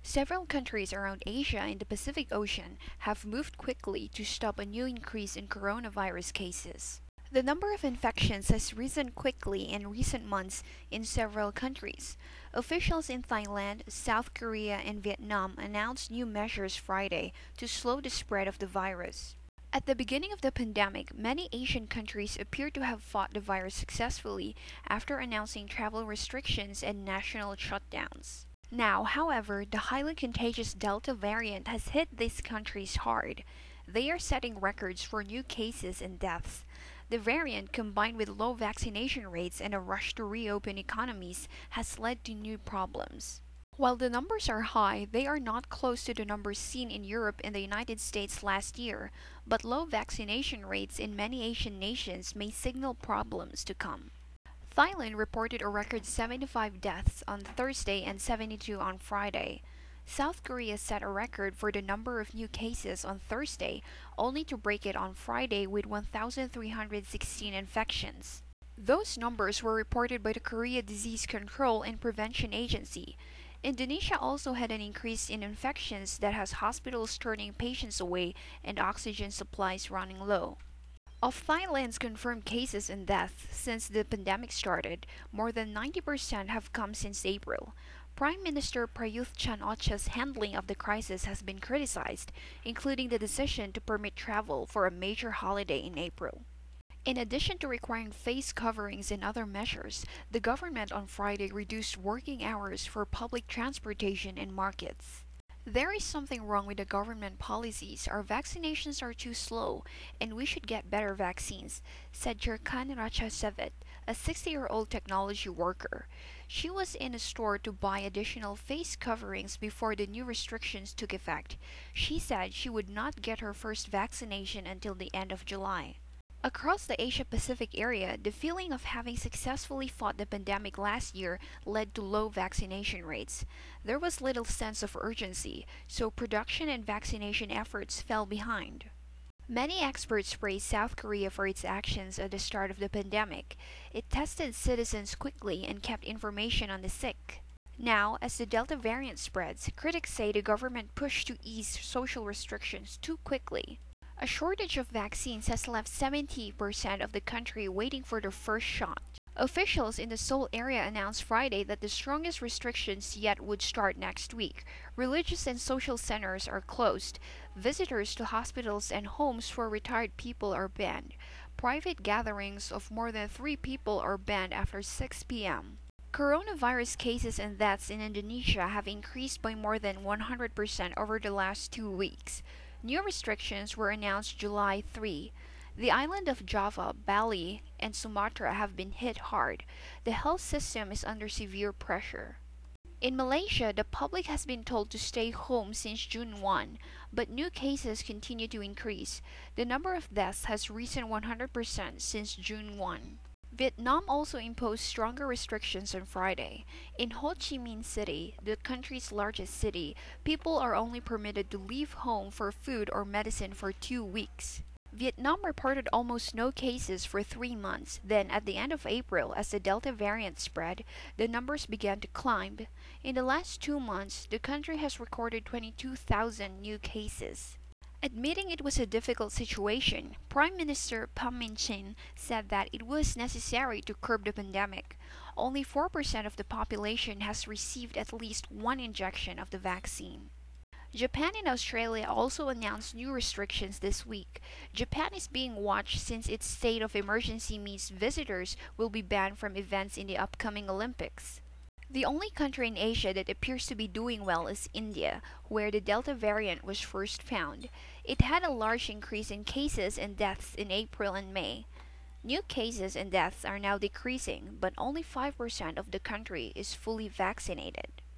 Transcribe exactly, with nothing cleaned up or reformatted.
Several countries around Asia and the Pacific Ocean have moved quickly to stop a new increase in coronavirus cases. The number of infections has risen quickly in recent months in several countries. Officials in Thailand, South Korea, and Vietnam announced new measures Friday to slow the spread of the virus. At the beginning of the pandemic, many Asian countries appeared to have fought the virus successfully after announcing travel restrictions and national shutdowns. Now, however, the highly contagious Delta variant has hit these countries hard. They are setting records for new cases and deaths. The variant, combined with low vaccination rates and a rush to reopen economies, has led to new problems. While the numbers are high, they are not close to the numbers seen in Europe and the United States last year, but low vaccination rates in many Asian nations may signal problems to come. Thailand reported a record seventy-five deaths on Thursday and seventy-two on Friday. South Korea set a record for the number of new cases on Thursday, only to break it on Friday with one thousand three hundred sixteen infections. Those numbers were reported by the Korea Disease Control and Prevention Agency. Indonesia also had an increase in infections that has hospitals turning patients away and oxygen supplies running low. Of Thailand's confirmed cases and deaths since the pandemic started, more than ninety percent have come since April. Prime Minister Prayuth Chan-o-cha's handling of the crisis has been criticized, including the decision to permit travel for a major holiday in April. In addition to requiring face coverings and other measures, the government on Friday reduced working hours for public transportation and markets. There is something wrong with the government policies. Our vaccinations are too slow, and we should get better vaccines, said Jerkan Ratchasevet, a sixty-year-old technology worker. She was in a store to buy additional face coverings before the new restrictions took effect. She said she would not get her first vaccination until the end of July. Across the Asia-Pacific area, the feeling of having successfully fought the pandemic last year led to low vaccination rates. There was little sense of urgency, so production and vaccination efforts fell behind. Many experts praise South Korea for its actions at the start of the pandemic. It tested citizens quickly and kept information on the sick. Now, as the Delta variant spreads, critics say the government pushed to ease social restrictions too quickly. A shortage of vaccines has left seventy percent of the country waiting for their first shot. Officials in the Seoul area announced Friday that the strongest restrictions yet would start next week. Religious and social centers are closed. Visitors to hospitals and homes for retired people are banned. Private gatherings of more than three people are banned after six p m Coronavirus cases and deaths in Indonesia have increased by more than one hundred percent over the last two weeks. New restrictions were announced July third. The island of Java, Bali, and Sumatra have been hit hard. The health system is under severe pressure. In Malaysia, the public has been told to stay home since June first, but new cases continue to increase. The number of deaths has risen one hundred percent since June first. Vietnam also imposed stronger restrictions on Friday. In Ho Chi Minh City, the country's largest city, people are only permitted to leave home for food or medicine for two weeks. Vietnam reported almost no cases for three months. Then, at the end of April, as the Delta variant spread, the numbers began to climb. In the last two months, the country has recorded twenty-two thousand new cases. Admitting it was a difficult situation, Prime Minister Pham Minh Chinh said that it was necessary to curb the pandemic. Only four percent of the population has received at least one injection of the vaccine. Japan and Australia also announced new restrictions this week. Japan is being watched since its state of emergency means visitors will be banned from events in the upcoming Olympics. The only country in Asia that appears to be doing well is India, where the Delta variant was first found. It had a large increase in cases and deaths in April and May. New cases and deaths are now decreasing, but only five percent of the country is fully vaccinated.